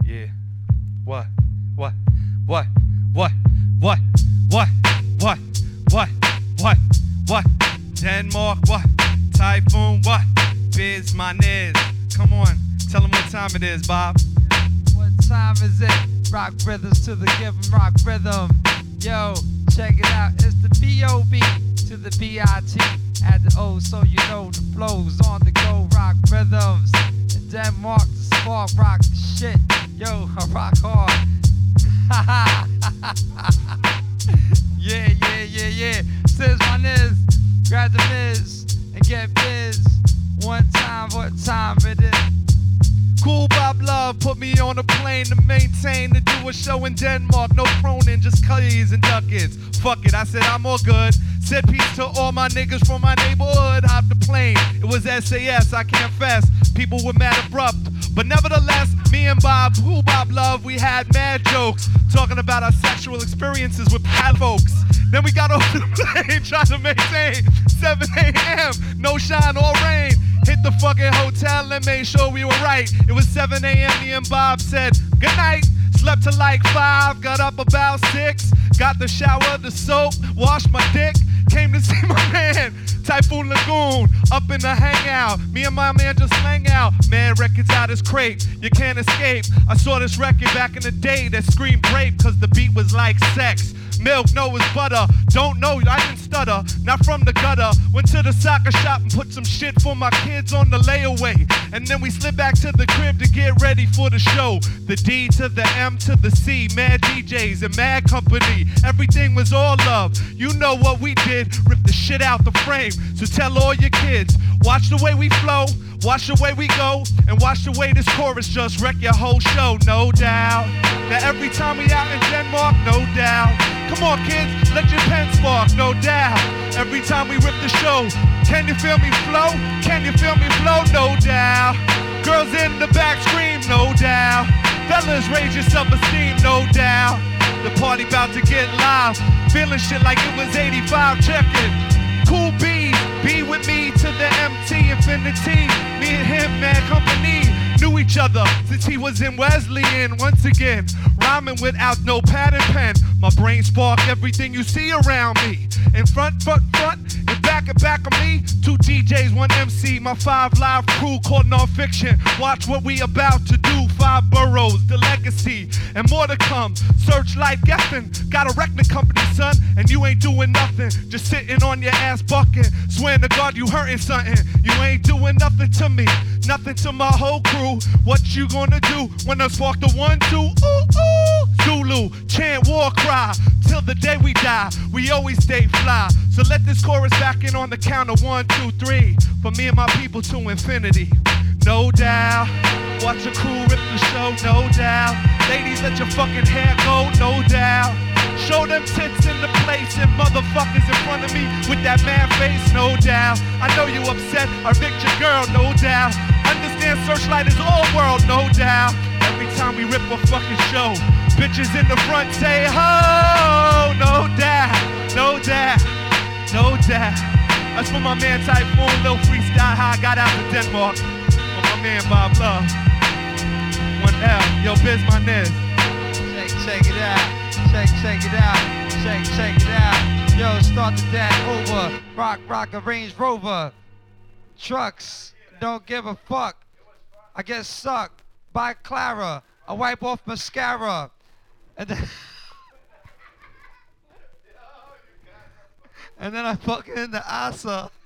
Yeah. What? What? What? What? What? What? What? What? What? What? Denmark, what? Typhoon, what? Biz, my Niz. Come on, tell them what time it is, Bob. What time is it? Rock rhythms to the give 'em rock rhythm. Yo, check it out. It's the B.O.B. to the B.I.T. Add the O so you know the flows on the go. Rock rhythms. And Denmark, the spark, rock the shit. Yo, I rock hard. Yeah, yeah, yeah, yeah. Says my Niz. Grab the Miz and get biz. One time, what time it is? Cool Bob Love put me on a plane to maintain to do a show in Denmark. No pronin, just cutties and duckets. Fuck it, I said I'm all good. Said peace to all my niggas from my neighborhood. Hopped the plane, it was SAS, I confess. People were mad abrupt, but nevertheless, me and Bob, Cool Bob Love, we had mad jokes talking about our sexual experiences with bad folks. Then we got off the plane trying to maintain 7 a.m. No shine or rain. Hit the fucking hotel and made sure we were right. It was 7 a.m. Me and Bob said good night. Slept till like 5, got up about 6. Got the shower, the soap, washed my dick. Came to see my man, Typhoon Lagoon, up in the hangout. Me and my man just hang out. Man, records out his crate, you can't escape. I saw this record back in the day that screamed rape, cause the beat was like sex. Milk, no, it's butter. Don't know, I didn't stutter. Not from the gutter. Went to the soccer shop and put some shit for my kids on the layaway. And then we slid back to the crib to get ready for the show. The D to the M to the C. Mad DJs and mad company. Everything was all love. You know what we did. Rip the shit out the frame. So tell all your kids. Watch the way we flow. Watch the way we go. And watch the way this chorus just wreck your whole show. No doubt. That every time we out in Denmark, no doubt. Come on, kids, let your pen spark, no doubt. Every time we rip the show, can you feel me flow? Can you feel me flow? No doubt. Girls in the back scream, no doubt. Fellas, raise your self-esteem, no doubt. The party about to get live, feeling shit like it was 85. Check it. Cool B's, be with me to the MT infinity. Me and him, man, company. Knew each other since he was in Wesleyan. Once again, rhyming without no pad and pen. My brain spark everything you see around me. In front, and back of me. 2 DJs, 1 MC, my 5 live crew called Non-Fiction. Watch what we about to do. 5 boroughs, the legacy, and more to come. Searchlight guessing, got a record company, son, and you ain't doing nothing. Just sitting on your ass bucking. Swearing to God you hurting something. You ain't doing nothing to me, nothing to my whole crew. What you gonna do when I spark the 1, 2? Ooh, ooh. Zulu, chant war cry till the day we die. We always stay fly. So let this chorus back in on the count of 1, 2, 3. For me and my people to infinity. No doubt. Watch a crew rip the show, no doubt. Ladies, let your fucking hair go, no doubt. Show them tits in the place and motherfuckers in front of me with that man face, no doubt. I know you upset, I evict your girl, no doubt. Understand Searchlight is all world, no doubt. Every time we rip a fucking show, bitches in the front say ho, no doubt, no doubt, no doubt. That's for my man Typhoon, little freestyle how I got out to Denmark. For my man Bob Love. 1L, yo, Biz my Niz. Check it out. Check it out. Check it out. Yo, start the dance over. Rock a Range Rover. Trucks, don't give a fuck. I get sucked by Clara. I wipe off mascara. And then and then I fuck in the Asa.